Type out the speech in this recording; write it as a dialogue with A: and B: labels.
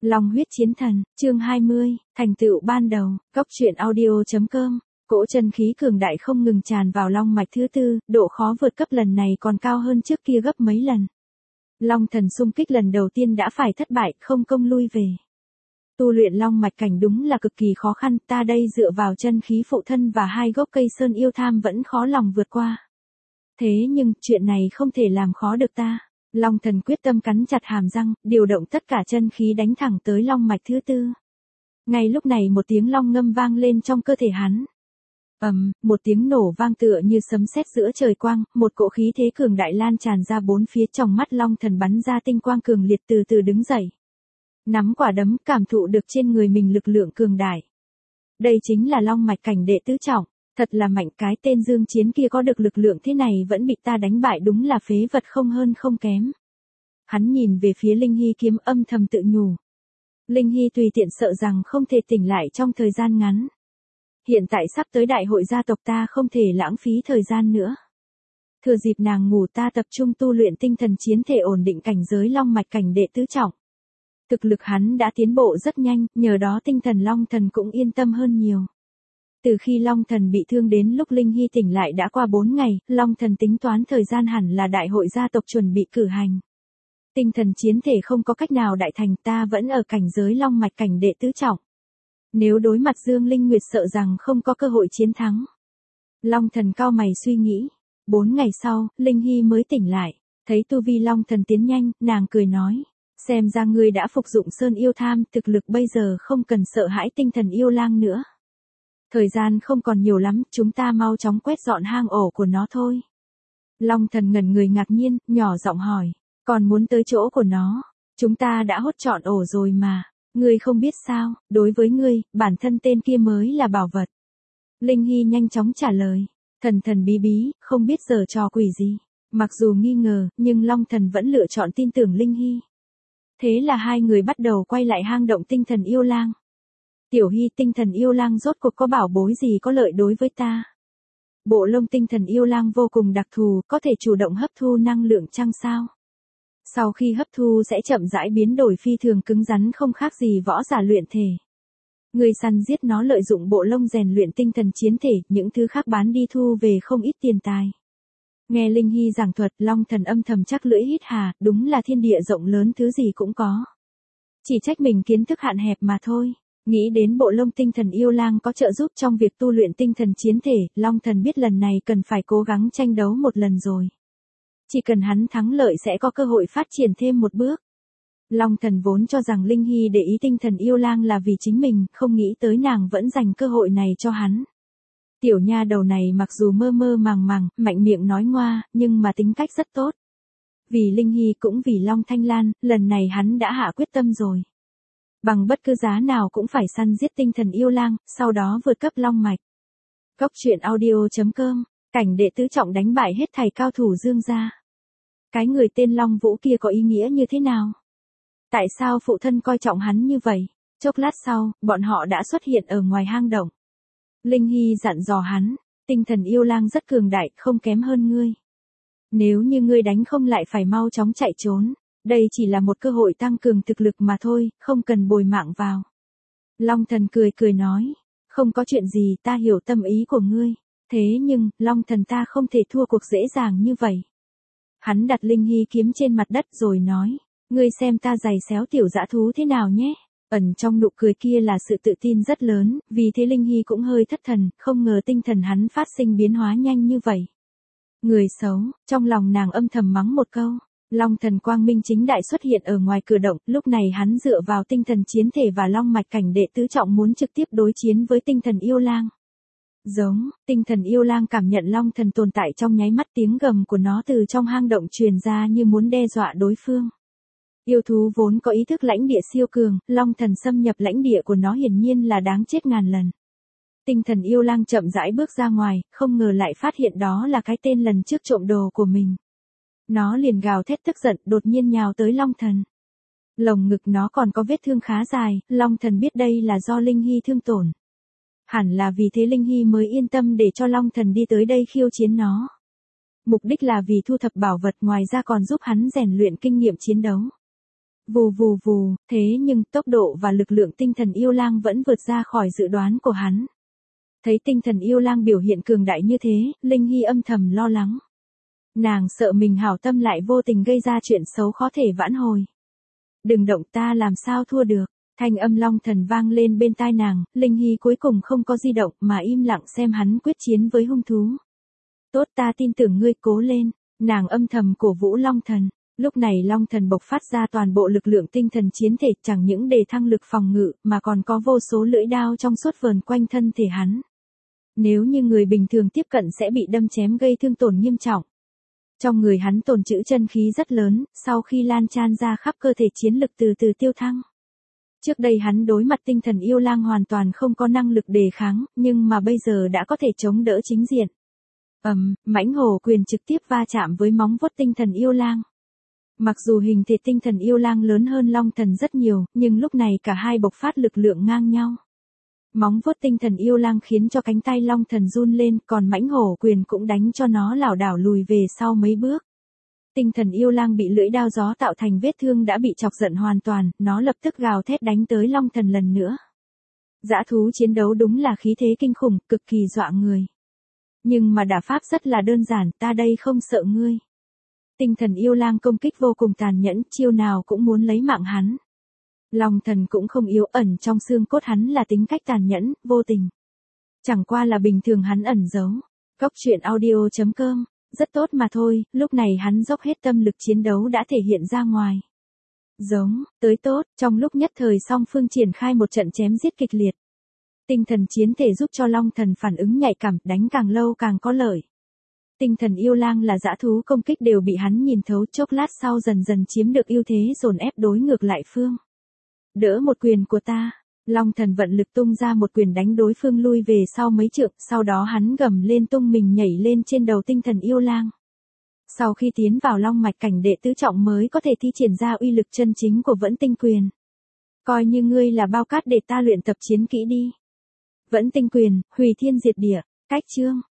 A: Long huyết chiến thần, chương 20, thành tựu ban đầu, góc truyện audio.com. Cỗ chân khí cường đại không ngừng tràn vào long mạch thứ tư, độ khó vượt cấp lần này còn cao hơn trước kia gấp mấy lần. Long thần xung kích lần đầu tiên đã phải thất bại, không công lui về. Tu luyện long mạch cảnh đúng là cực kỳ khó khăn, ta đây dựa vào chân khí phụ thân và hai gốc cây sơn yêu tham vẫn khó lòng vượt qua. Thế nhưng, chuyện này không thể làm khó được ta. Long thần quyết tâm cắn chặt hàm răng, điều động tất cả chân khí đánh thẳng tới long mạch thứ tư. Ngay lúc này một tiếng long ngâm vang lên trong cơ thể hắn. Một tiếng nổ vang tựa như sấm sét giữa trời quang, một cỗ khí thế cường đại lan tràn ra bốn phía, trong mắt long thần bắn ra tinh quang cường liệt, từ từ đứng dậy. Nắm quả đấm, cảm thụ được trên người mình lực lượng cường đại. Đây chính là long mạch cảnh đệ tứ trọng, thật là mạnh, cái tên Dương Chiến kia có được lực lượng thế này vẫn bị ta đánh bại, đúng là phế vật không hơn không kém. Hắn nhìn về phía Linh Hy kiếm, âm thầm tự nhủ. Linh Hy tùy tiện sợ rằng không thể tỉnh lại trong thời gian ngắn. Hiện tại sắp tới đại hội gia tộc, ta không thể lãng phí thời gian nữa. Thừa dịp nàng ngủ, ta tập trung tu luyện tinh thần chiến thể, ổn định cảnh giới long mạch cảnh đệ tứ trọng. Thực lực hắn đã tiến bộ rất nhanh, nhờ đó tinh thần long thần cũng yên tâm hơn nhiều. Từ khi long thần bị thương đến lúc Linh Hy tỉnh lại đã qua 4 ngày, long thần tính toán thời gian hẳn là đại hội gia tộc chuẩn bị cử hành. Tinh thần chiến thể không có cách nào đại thành, ta vẫn ở cảnh giới long mạch cảnh đệ tứ trọng. Nếu đối mặt Dương Linh Nguyệt sợ rằng không có cơ hội chiến thắng. Long thần cau mày suy nghĩ. 4 ngày sau, Linh Hy mới tỉnh lại. Thấy tu vi long thần tiến nhanh, nàng cười nói. Xem ra ngươi đã phục dụng sơn yêu tham, thực lực bây giờ không cần sợ hãi tinh thần yêu lang nữa. Thời gian không còn nhiều lắm, chúng ta mau chóng quét dọn hang ổ của nó thôi. Long thần ngẩn người ngạc nhiên, nhỏ giọng hỏi. Còn muốn tới chỗ của nó? Chúng ta đã hốt trọn ổ rồi mà. Ngươi không biết sao, đối với ngươi, bản thân tên kia mới là bảo vật. Linh Hy nhanh chóng trả lời. Thần thần bí bí, không biết giở trò quỷ gì. Mặc dù nghi ngờ, nhưng Long thần vẫn lựa chọn tin tưởng Linh Hy. Thế là hai người bắt đầu quay lại hang động tinh thần yêu lang. Tiểu Hy, tinh thần yêu lang rốt cuộc có bảo bối gì có lợi đối với ta? Bộ lông tinh thần yêu lang vô cùng đặc thù, có thể chủ động hấp thu năng lượng chăng sao? Sau khi hấp thu sẽ chậm rãi biến đổi phi thường cứng rắn, không khác gì võ giả luyện thể. Người săn giết nó lợi dụng bộ lông rèn luyện tinh thần chiến thể, những thứ khác bán đi thu về không ít tiền tài. Nghe Linh Hy giảng thuật, long thần âm thầm chắc lưỡi hít hà, đúng là thiên địa rộng lớn, thứ gì cũng có. Chỉ trách mình kiến thức hạn hẹp mà thôi. Nghĩ đến bộ lông tinh thần yêu lang có trợ giúp trong việc tu luyện tinh thần chiến thể, long thần biết lần này cần phải cố gắng tranh đấu một lần rồi. Chỉ cần hắn thắng lợi sẽ có cơ hội phát triển thêm một bước. Long thần vốn cho rằng Linh Hy để ý tinh thần yêu lang là vì chính mình, không nghĩ tới nàng vẫn dành cơ hội này cho hắn. Tiểu nha đầu này mặc dù mơ mơ màng màng, mạnh miệng nói ngoa, nhưng mà tính cách rất tốt. Vì Linh Hy cũng vì Long Thanh Lan, lần này hắn đã hạ quyết tâm rồi. Bằng bất cứ giá nào cũng phải săn giết tinh thần yêu lang, sau đó vượt cấp long mạch. Góc truyện audio.com, cảnh đệ tứ trọng đánh bại hết thảy cao thủ Dương gia. Cái người tên Long Vũ kia có ý nghĩa như thế nào? Tại sao phụ thân coi trọng hắn như vậy? Chốc lát sau, bọn họ đã xuất hiện ở ngoài hang động. Linh Hy dặn dò hắn, tinh thần yêu lang rất cường đại, không kém hơn ngươi. Nếu như ngươi đánh không lại phải mau chóng chạy trốn. Đây chỉ là một cơ hội tăng cường thực lực mà thôi, không cần bồi mạng vào. Long thần cười cười nói, không có chuyện gì, ta hiểu tâm ý của ngươi. Thế nhưng, long thần ta không thể thua cuộc dễ dàng như vậy. Hắn đặt Linh Hy kiếm trên mặt đất rồi nói, ngươi xem ta giày xéo tiểu dã thú thế nào nhé. Ẩn trong nụ cười kia là sự tự tin rất lớn, vì thế Linh Hy cũng hơi thất thần, không ngờ tinh thần hắn phát sinh biến hóa nhanh như vậy. Người xấu, trong lòng nàng âm thầm mắng một câu. Long thần quang minh chính đại xuất hiện ở ngoài cửa động, lúc này hắn dựa vào tinh thần chiến thể và long mạch cảnh đệ tứ trọng muốn trực tiếp đối chiến với tinh thần yêu lang. Giống, tinh thần yêu lang cảm nhận long thần tồn tại trong nháy mắt, tiếng gầm của nó từ trong hang động truyền ra như muốn đe dọa đối phương. Yêu thú vốn có ý thức lãnh địa siêu cường, long thần xâm nhập lãnh địa của nó hiển nhiên là đáng chết ngàn lần. Tinh thần yêu lang chậm rãi bước ra ngoài, không ngờ lại phát hiện đó là cái tên lần trước trộm đồ của mình. Nó liền gào thét tức giận, đột nhiên nhào tới long thần. Lồng ngực nó còn có vết thương khá dài, long thần biết đây là do Linh Hy thương tổn. Hẳn là vì thế Linh Hy mới yên tâm để cho long thần đi tới đây khiêu chiến nó. Mục đích là vì thu thập bảo vật, ngoài ra còn giúp hắn rèn luyện kinh nghiệm chiến đấu. Vù vù vù, thế nhưng tốc độ và lực lượng tinh thần yêu lang vẫn vượt ra khỏi dự đoán của hắn. Thấy tinh thần yêu lang biểu hiện cường đại như thế, Linh Hy âm thầm lo lắng. Nàng sợ mình hảo tâm lại vô tình gây ra chuyện xấu khó thể vãn hồi. Đừng động, ta làm sao thua được. Thanh âm Long Thần vang lên bên tai nàng, Linh Hy cuối cùng không có di động mà im lặng xem hắn quyết chiến với hung thú. Tốt, ta tin tưởng ngươi, cố lên. Nàng âm thầm cổ vũ Long Thần. Lúc này Long Thần bộc phát ra toàn bộ lực lượng tinh thần chiến thể, chẳng những đề thăng lực phòng ngự mà còn có vô số lưỡi đao trong suốt vờn quanh thân thể hắn. Nếu như người bình thường tiếp cận sẽ bị đâm chém gây thương tổn nghiêm trọng. Trong người hắn tồn trữ chân khí rất lớn, sau khi lan tràn ra khắp cơ thể chiến lực từ từ tiêu thăng. Trước đây hắn đối mặt tinh thần yêu lang hoàn toàn không có năng lực đề kháng, nhưng mà bây giờ đã có thể chống đỡ chính diện. Mãnh hổ quyền trực tiếp va chạm với móng vuốt tinh thần yêu lang. Mặc dù hình thể tinh thần yêu lang lớn hơn Long Thần rất nhiều, nhưng lúc này cả hai bộc phát lực lượng ngang nhau. Móng vuốt tinh thần yêu lang khiến cho cánh tay Long Thần run lên, còn mãnh hổ quyền cũng đánh cho nó lảo đảo lùi về sau mấy bước. Tinh thần yêu lang bị lưỡi đao gió tạo thành vết thương đã bị chọc giận hoàn toàn, nó lập tức gào thét đánh tới Long Thần lần nữa. Dã thú chiến đấu đúng là khí thế kinh khủng, cực kỳ dọa người. Nhưng mà đả pháp rất là đơn giản, ta đây không sợ ngươi. Tinh thần yêu lang công kích vô cùng tàn nhẫn, chiêu nào cũng muốn lấy mạng hắn. Long Thần cũng không yếu, ẩn trong xương cốt hắn là tính cách tàn nhẫn, vô tình. Chẳng qua là bình thường hắn ẩn giấu. Góc truyện audio.com, rất tốt mà thôi, lúc này hắn dốc hết tâm lực chiến đấu đã thể hiện ra ngoài. Giống, tới tốt, trong lúc nhất thời song phương triển khai một trận chém giết kịch liệt. Tinh thần chiến thể giúp cho Long Thần phản ứng nhạy cảm, đánh càng lâu càng có lợi. Tinh thần yêu lang là dã thú, công kích đều bị hắn nhìn thấu, chốc lát sau dần dần chiếm được ưu thế, dồn ép đối ngược lại phương. Đỡ một quyền của ta. Long Thần vận lực tung ra một quyền đánh đối phương lui về sau mấy trượng, sau đó hắn gầm lên tung mình nhảy lên trên đầu tinh thần yêu lang. Sau khi tiến vào long mạch cảnh đệ tứ trọng mới có thể thi triển ra uy lực chân chính của Vẫn Tinh Quyền. Coi như ngươi là bao cát để ta luyện tập chiến kỹ đi. Vẫn Tinh Quyền, hủy thiên diệt địa, cách chương.